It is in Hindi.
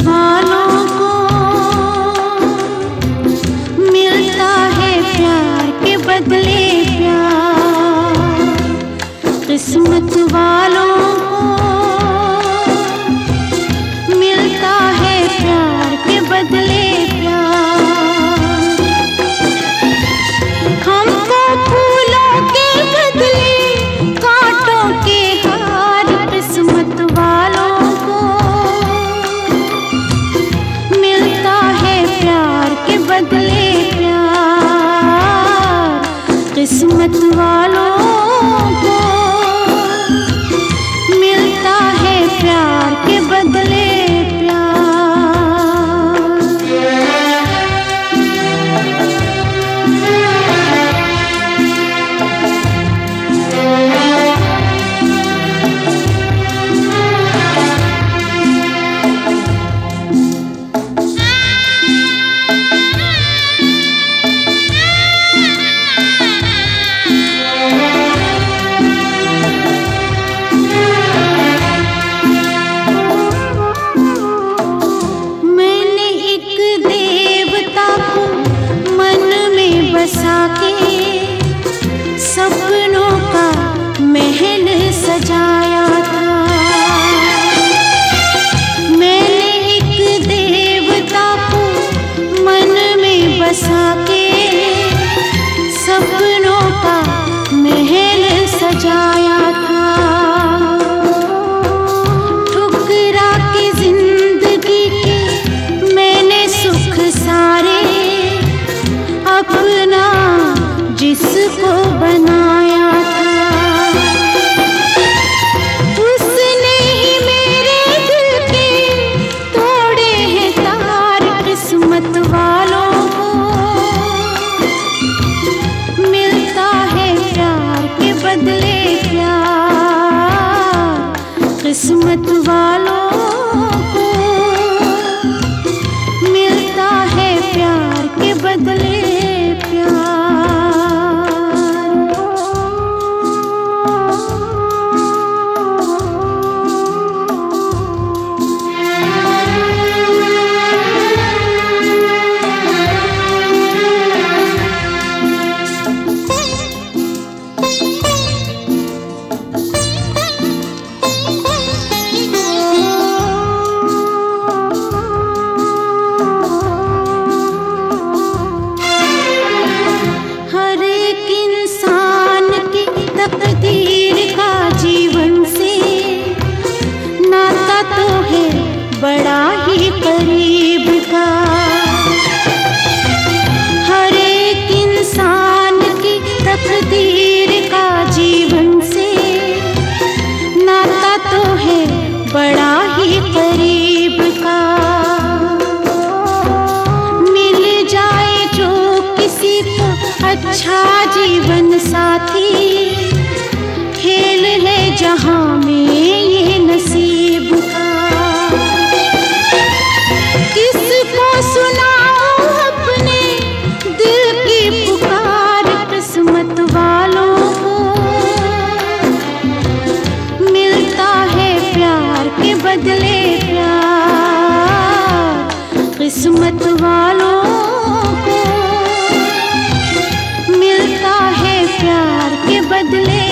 वालों को मिलता है प्यार के बदले प्यार। किस्मत वालों को मिलता है प्यार के बदले प्यार। हमको फूलों के बदले कांटों के हार। किस्मत वालों को मिलता है प्यार के बदले प्यार। किस्मत वालों को मिलता है प्यार के बदले बसा के सपनों का महल सजाया था। मैंने एक देवता को मन में बसा के सपनों का महल सजाया था। ठुकरा के जिंदगी के मैंने सुख सारे अपना जिसको बनाया था। उसने ही मेरे दिल के तोड़े हैं तार। किस्मत वालों को मिलता है प्यार के बदले प्यार। किस्मत वालों को मिलता है प्यार के बदले तकदीर का जीवन से नाता तो है बड़ा ही करीब का। हर एक इंसान की तकदीर का जीवन से नाता तो है बड़ा ही करीब का। मिल जाए जो किसी को अच्छा जीवन साथी, खेल है जहां में ये नसीब का। किसको सुनाऊं अपने दिल की पुकार। किस्मत वालों को मिलता है प्यार के बदले प्यार। किस्मत वालों को मिलता है प्यार के बदले